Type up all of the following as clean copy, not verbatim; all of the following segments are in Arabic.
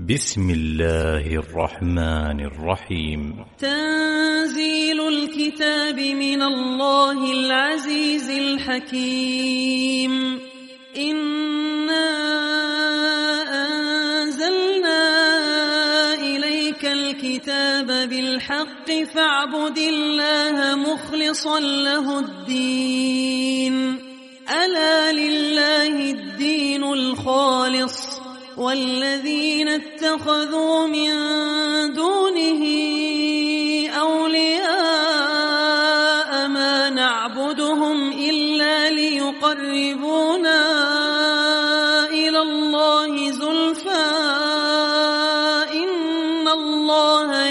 بسم الله الرحمن الرحيم. تنزيل الكتاب من الله العزيز الحكيم. إنا أنزلنا إليك الكتاب بالحق فاعبد الله مخلصا له الدين. ألا لله الدين الخالص والذين اتخذوا من دونه أولياء ما نعبدهم إلا ليقربونا إلى الله زلفى إن الله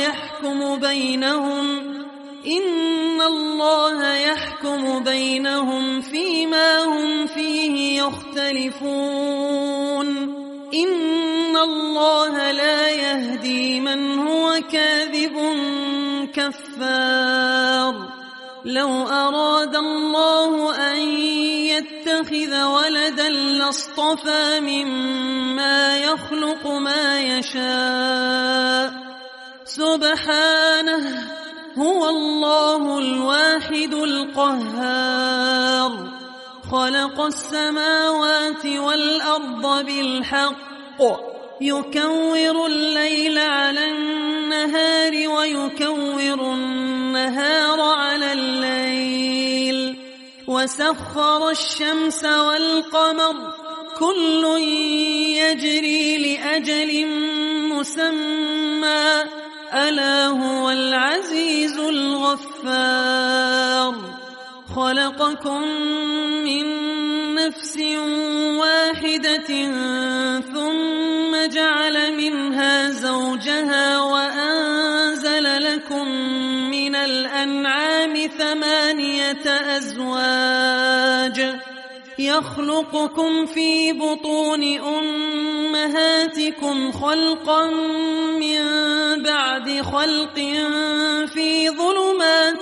يحكم بينهم فيما هم فيه يختلفون. إن الله لا يهدي من هو كاذب كفار. لو أراد الله أن يتخذ ولدا لاصطفى مما يخلق ما يشاء سبحانه هو الله الواحد القهار. خلق السماوات والأرض بالحق يكور الليل على النهار ويكور النهار على الليل وسخر الشمس والقمر كل يجري لأجل مسمى ألا هو العزيز الغفار. خلقكم من نفس واحدة ثم جعل منها زوجها وأنزل لكم من الأنعام 8 أزواج يخلقكم في بطون أمهاتكم خلقا من بعد خلق في ظلمات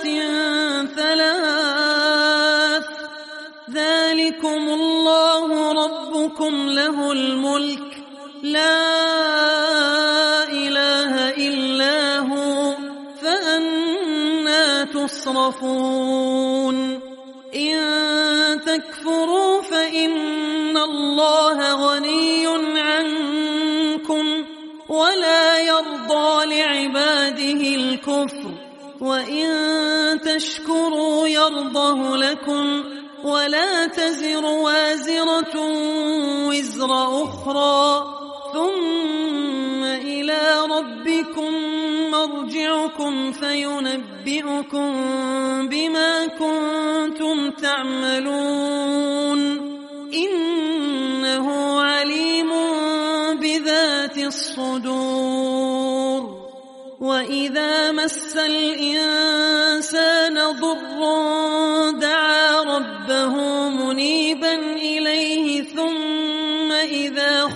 3 ذلكم الله ربكم له الملك لا إله إلا هو فأنى تصرفون. إن تكفروا فإن الله غني عنكم ولا يرضى لعباده الكفر وإن تشكروا يرضه لكم ولا تزر وازرة وزر أخرى ثم إلى ربكم مرجعكم فينبئكم بما كنتم تعملون. إنه عليم بذات الصدور. وإذا مس الإنسان ضر دعا ربه منيبا إليه ثم إذا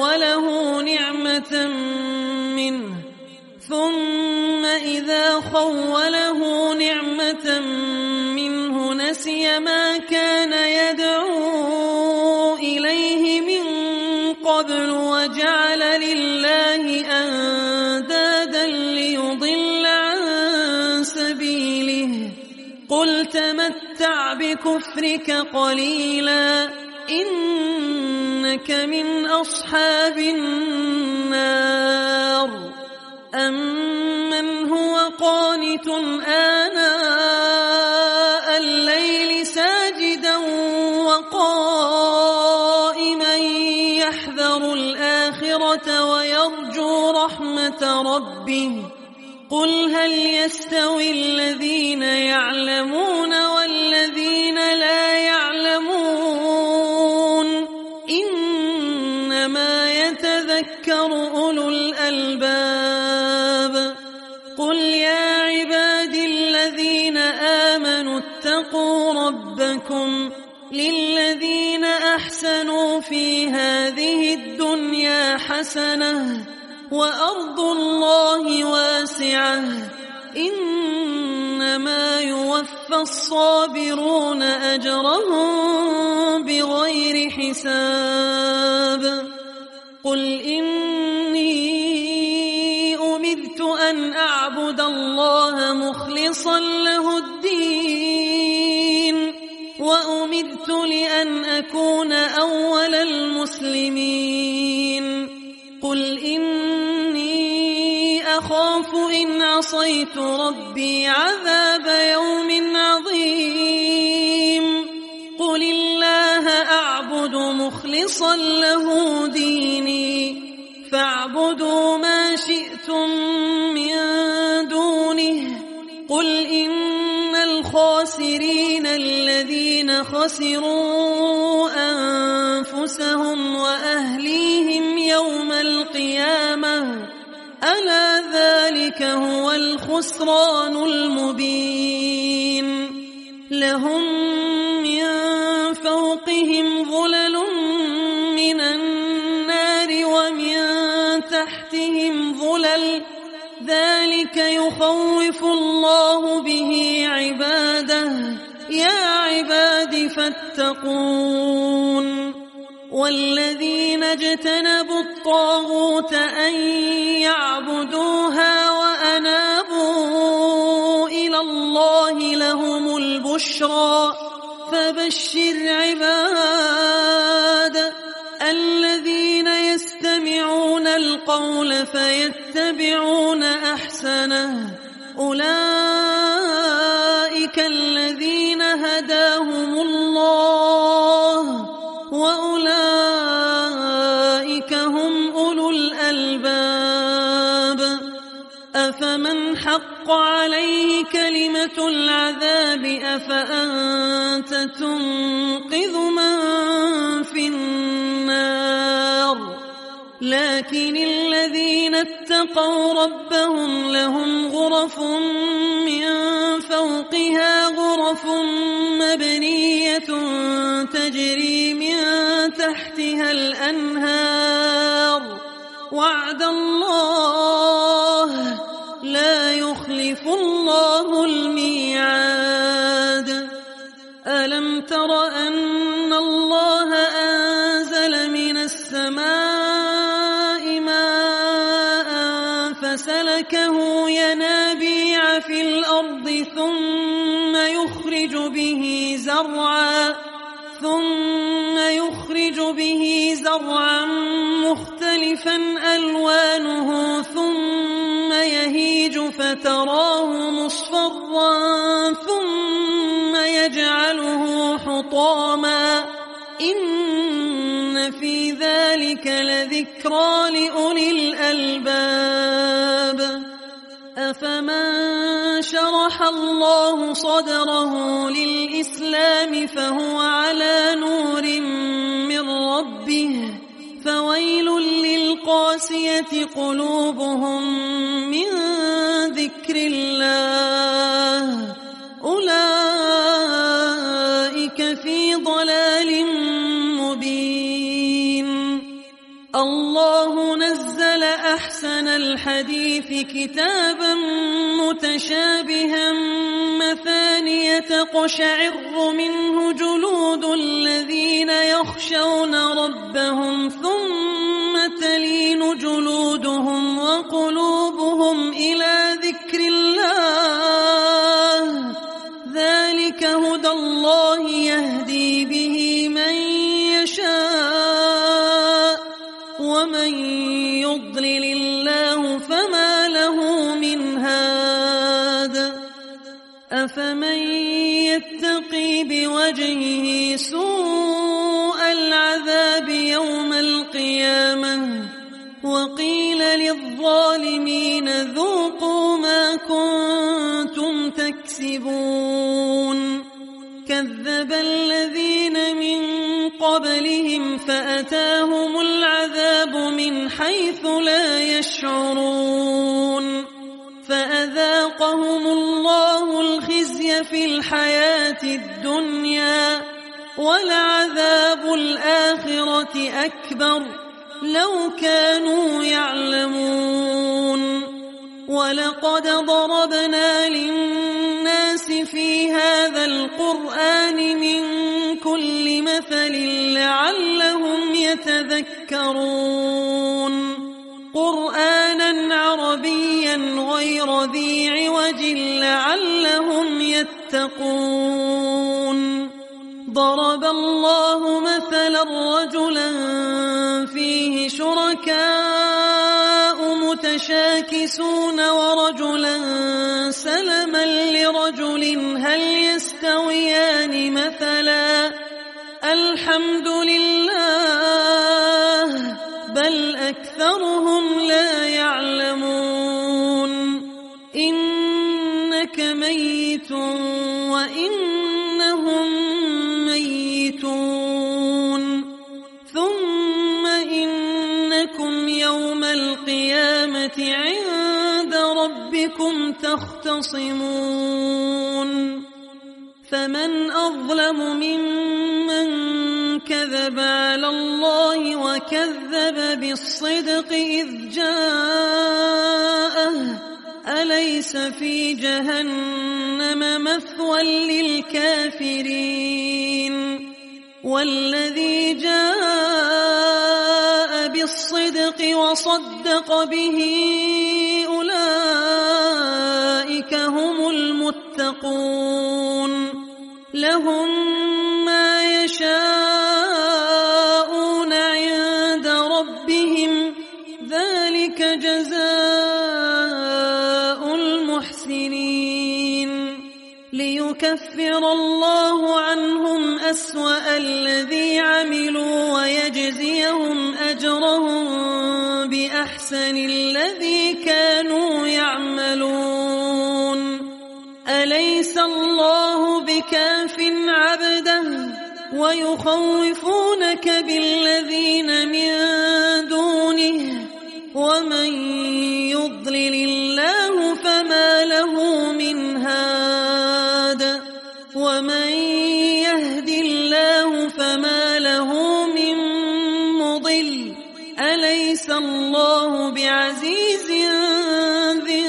خوله نعمة منه نسي ما كان يدعو إليه من قبل وجعل لله أندادا ليضل عن سبيله. قل تمتع بكفرك قليلا إنك من أصحاب النار. أمن هو قانت آناء الليل ساجدا وقائما يحذر الآخرة ويرجو رحمة ربه. قل هل يستوي الذين يعلمون والذين لا يعلمون إنما يتذكر أولو الألباب. قل يا عبادي الذين آمنوا اتقوا ربكم للذين أحسنوا في هذه الدنيا حسنة وأرض الله واسعة إنما يوفى الصابرون أجرهم بغير حساب. قل إني مخلصا له الدين وأمرت لأن أكون أول المسلمين قل إني أخاف إن عصيت ربي عذاب يوم عظيم قل الله أعبد مخلصا له ديني فاعبدوا ما شئتم من دونه قل إن الخاسرين الذين خسروا أنفسهم وأهليهم يوم القيامة ألا ذلك هو الخسران المبين لهم من فوقهم ظلل من النار ومن تحتهم ظلل ذلك يخوف الله به عباده يا عباد فاتقون والذين اجتنبوا الطاغوت أن يعبدوها وأنابوا إلى الله لهم البشرى فبشر عباد الذين يستمعون القول فيتبعون أحسنه أولئك الذين هداهم الله وأولئك هم أولو الألباب أفمن حق عليه كلمة العذاب أفأنت تنقذ من في النار لكن الذين اتقوا ربهم لهم غرف من فوقها غرف مبنية تجري من تحتها الأنهار وعد الله لا يخلف الله الميعاد ألم تر أن الله أنزل من السماء ماء فسلكه ينابيع في الأرض ثم يخرج به زرعا مختلفا ألوانه ثم يهيج فتراه مصفرا ثم يجعله حطاما إن في ذلك لذكرى لأولي الألباب أفمن شرح الله صدره للإسلام فهو على نور من ربه فويل للقاسية قلوبهم من ذكر الله أولئك في ضلال مبين الله نزل أحسن الحديث كتابا متشابها مثانية تقشعر منه جلود الذين يخشون ربهم ثم تلين جلودهم وقلوبهم إلى ذكر الله ذلك هدى الله يهدي به من يشاء ومن يضلل الله فما له من هاد أفمن يتقي بوجهه سوء العذاب يوم القيامة وقيل للظالمين ذوقوا ما كنتم تكسبون كذب الذين من قبلهم فأتاهم العذاب من حيث لا يشعرون فأذاقهم الله الخزي في الحياة الدنيا ولعذاب الآخرة أكبر لو كانوا يعلمون ولقد ضربنا للناس في هذا القرآن من كل مثل لعلهم يتذكرون قرآنا عربيا غير ذي عوج لعلهم يتقون. ضرب الله مثلا رجلا فيه شركاء متشاكسون ورجلا سلما لرجل هل يستويان مثلا الحمد لله بل أكثرهم لا يعلمون. إنك ميت وإنهم ميتون ثم إنكم يوم القيامة عند ربكم تختصمون. فمن أظلم ممن كذب على الله وكذب بالصدق إذ جاءه أليس في جهنم مثوى للكافرين. والذي جاء بالصدق وصدق به أولئك هم المتقون. لهم ما يشاءون عند ربهم ذلك جزاء المحسنين. ليكفر الله عنهم أسوأ الذي عملوا ويجزيهم أجرهم بأحسن الذي كانوا يعملون. أليس الله بكاف عبده ويخوفونك بالذين من دونه ومن يضلل الله فما له من هاد ومن يهد الله فما له من مضل. أليس الله بعزيز ذي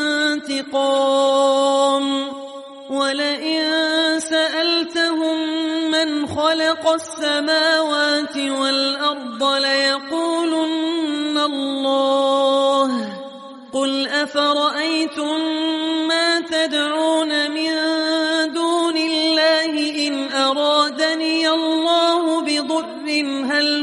انتقام. ولئن سألتهم من خلق السماوات والأرض ليقولن الله. قل أفرأيتم ما تدعون من دون الله إن أرادني الله بضر هل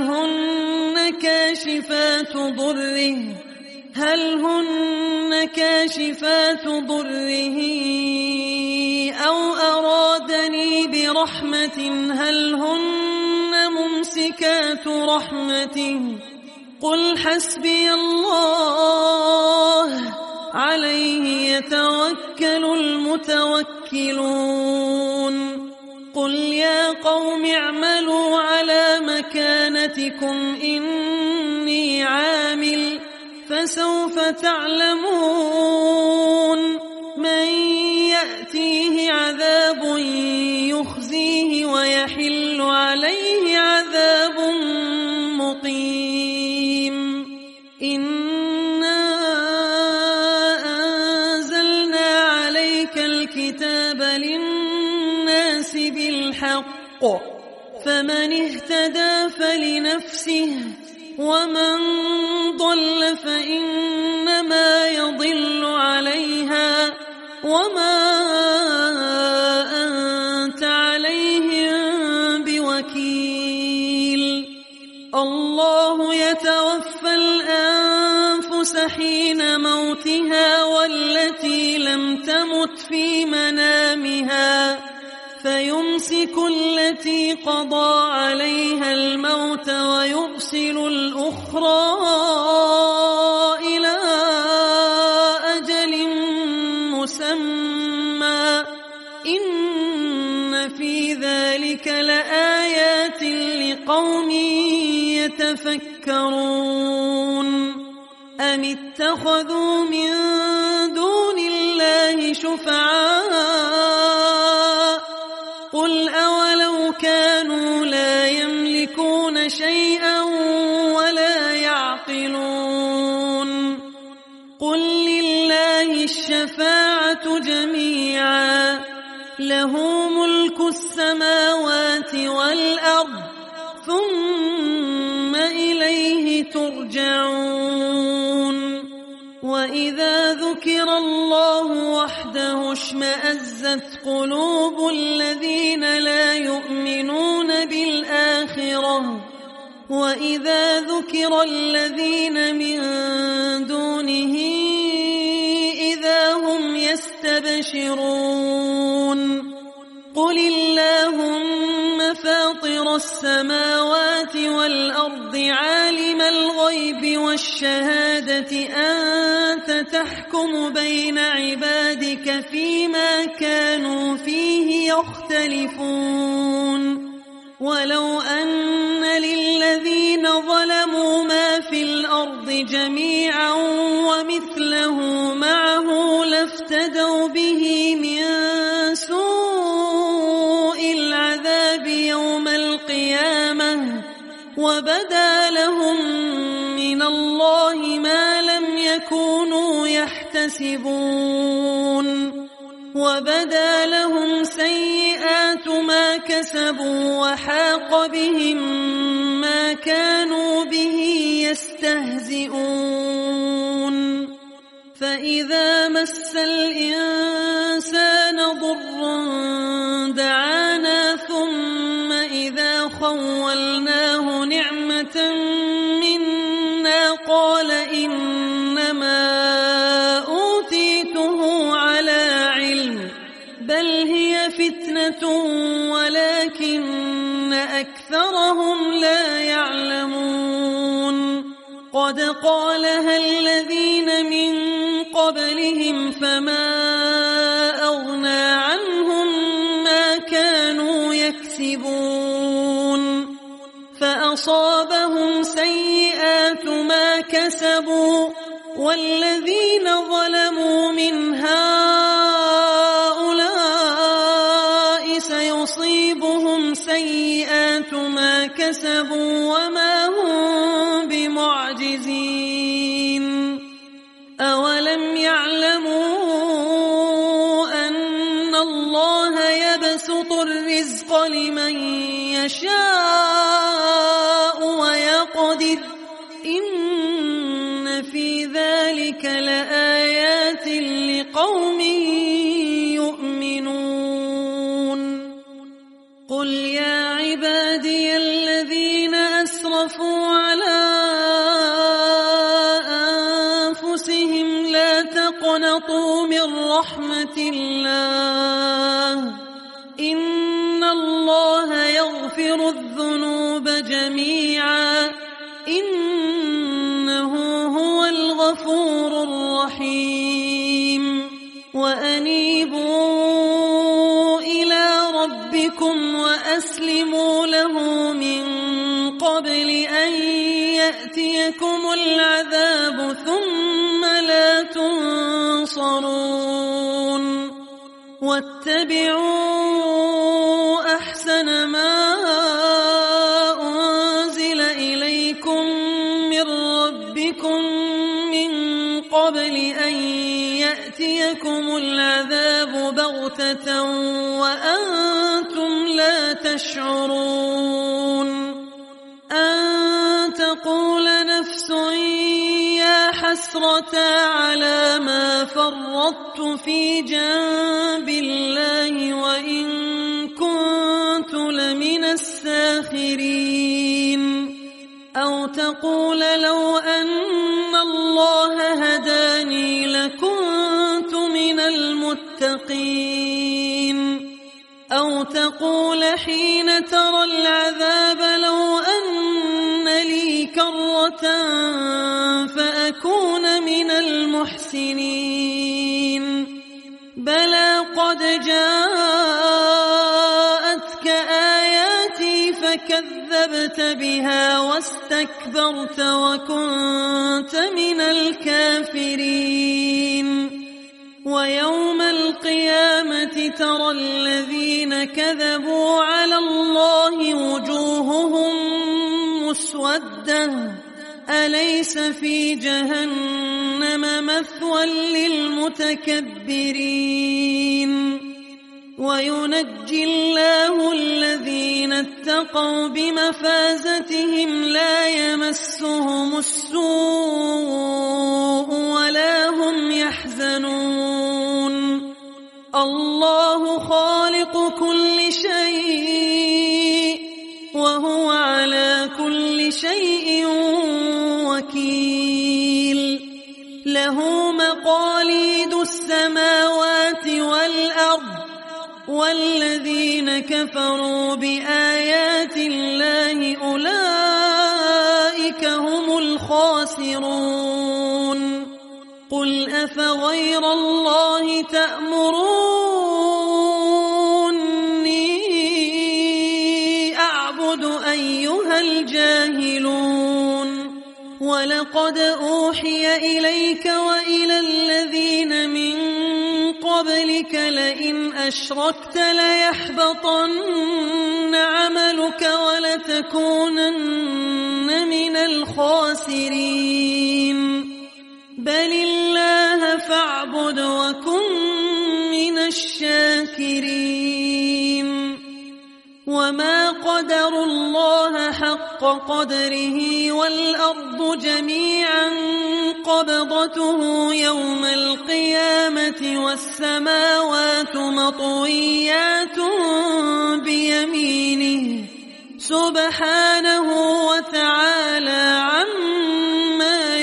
هن كاشفات ضره أو أرادني برحمة هل هن ممسكات رحمته. قل حسبي الله عليه يتوكل المتوكلون. قل يا قوم اعملوا على مكانتكم إني عامل فسوف تعلمون من يأتيه عذاب يخزيه ويحل عليه عذاب مقيم. إنا أنزلنا عليك الكتاب للناس بالحق فمن اهتدى فلنفسه ومن ضل فإنما يضل عليها وما أنت عليهم بوكيل. الله يتوفى الأنفس حين موتها والتي لم تمت في منامها فيمسك التي قضى عليها الموت ويرسل الأخرى إلى أجل مسمى. إن في ذلك لآيات لقوم يتفكرون. أم اتخذوا من دون الله شفعاء قل أولو كانوا لا يملكون شيئا ولا يعقلون. قل لله الشفاعة جميعا له ملك السماوات والأرض ثم إليه ترجعون. وإذا ذكر الله وحده اشمأزت قلوب الذين لا يؤمنون بالآخرة وإذا ذكر الذين من دونه إذا هم يستبشرون قل اللهم فاطر السماوات والأرض عالم الغيب والشهادة أنت تحكم بين عبادك فيما كانوا فيه يختلفون ولو أن للذين ظلموا ما في الأرض جميعا ومثله معه لافتدوا به من سوء العذاب يوم القيامة وبدا لهم من الله ما لم يكونوا يحتسبون وبدا لهم سيئات ما كسبوا وحاق بهم ما كانوا به يستهزئون فإذا مس الإنسان ضر دعانا ثم إذا خولناه نعمة منا قال إنما أوتيته على علم بل هي فتنة ولكن أكثرهم لا يعلمون قد قالها الذين من قبلهم فما أغنى عنهم ما كانوا يكسبون فأصابهم سيئات ما كسبوا والذين ظلموا من هؤلاء سيصيبهم سيئات ما كسبوا وما هم بمعجزين أولم يعلموا أن الله يبسط الرزق لمن يشاء ويقدر إن في ذلك لآيات لقوم يؤمنون قل يا عبادي الذين أسرفوا على أنفسهم لا تقنطوا من رحمة الله إن الله يغفر الذنوب جميعا إنه هو الغفور الرحيم وأنيبوا إلى ربكم وأسلموا له من قبل أن يأتيكم العذاب ثم لا تنصرون واتبعوا أحسن ما أنزل إليكم من ربكم من قبل أن يأتيكم العذاب بغتة وأنتم لا تشعرون أن تقول نفس يا حسرة على ما فرطت في جنب الله وإن كنت لمن الساخرين أو تقول لو أن الله هداني لكنت من المتقين أو تقول حين ترى العذاب لو أن لي كرة فأكون من المحسنين بلى قد جاءتك آياتي فكذبت بها واستكبرت وكنت من الكافرين ويوم القيامة ترى الذين كذبوا على الله وجوههم مسودة أليس في جهنم مثوى للمتكبرين وينجي الله الذين اتقوا بمفازتهم لا يمسهم السوء ولا هم خالق كل شيء وهو على كل شيء وكيل. له مقاليد السماوات والأرض والذين كفروا بآيات الله أولئك هم الخاسرون. قل أفغير الله تأمروني أعبد أيها الجاهلون؟ ولقد أوحي إليك وإلى الذين من قبلك لئن أشركت ليحبطن عملك ولتكونن من الخاسرين. بل الله فاعبد وكن من الشاكرين. وما قدروا الله حق قدره والأرض جميعا قبضته يوم القيامة والسماوات مطويات بيمينه سبحانه وتعالى عما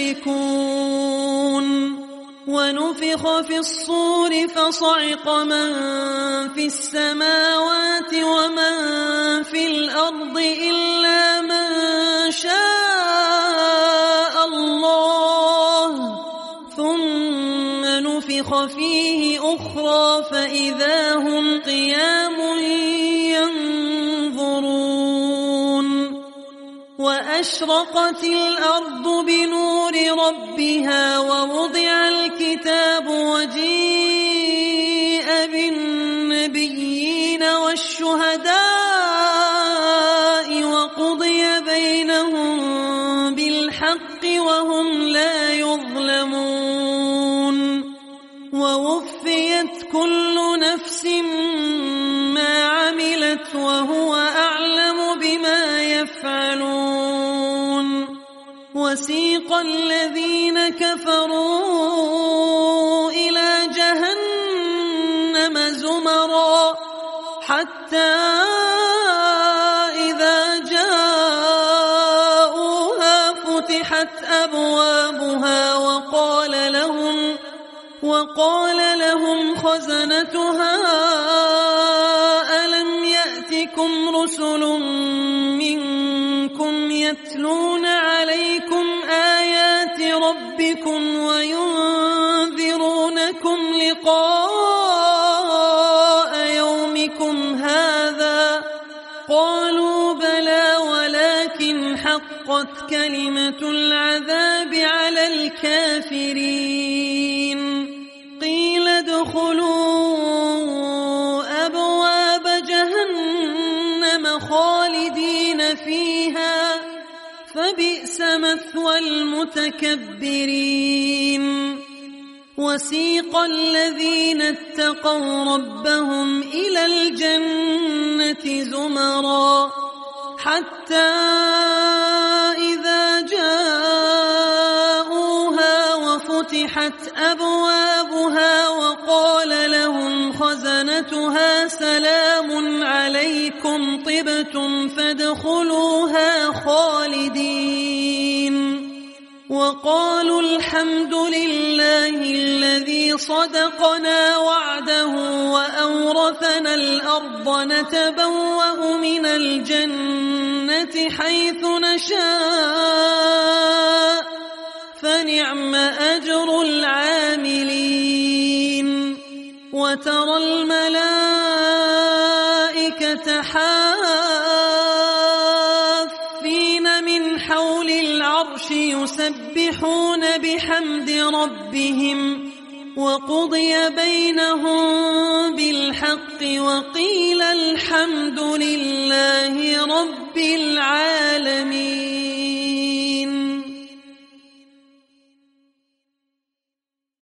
يشركون. ونفخ في الصور فصعق من في السماوات ومن في الأرض إلا من شاء الله ثم نفخ فيه أخرى فإذا هم قيام ينظرون. وأشرقت الأرض بنور ربها ووضع الكتاب وجيء بالنبيين والشهداء وقضي بينهم بالحق وهم لا يظلمون. ووفيت كل نفس ما عملت وهو أعلم بما يفعلون. وسيق الذين كفروا إلى جهنم زمرا حتى إذا جاءوها فتحت أبوابها وقال لهم خزنتها ألم يأتكم رسل منكم يتلون عليكم آيات ربكم وينذرونكم لقاء يومكم هذا؟ قالوا بلى ولكن حقت كلمة العذاب على الكافرين. قيل ادخلوا أبواب جهنم خالدين فيها فبئس مثوى المتكبرين. وسيق الذين اتقوا ربهم إلى الجنة زمرا حتى إذا جاءوها وفتحت أبوابها وقال لهم خزنتها سلام عليكم طبتم فادخلوها خالدين. وقالوا الحمد لله الذي صدقنا وعده وأورثنا الأرض نتبوأ من الجنة حيث نشاء فنعم أجر العاملين. وترى الملائكة حافين من حول العرش يسبحون بحمد ربهم وقضي بينهم بالحق وقيل الحمد لله رب العالمين.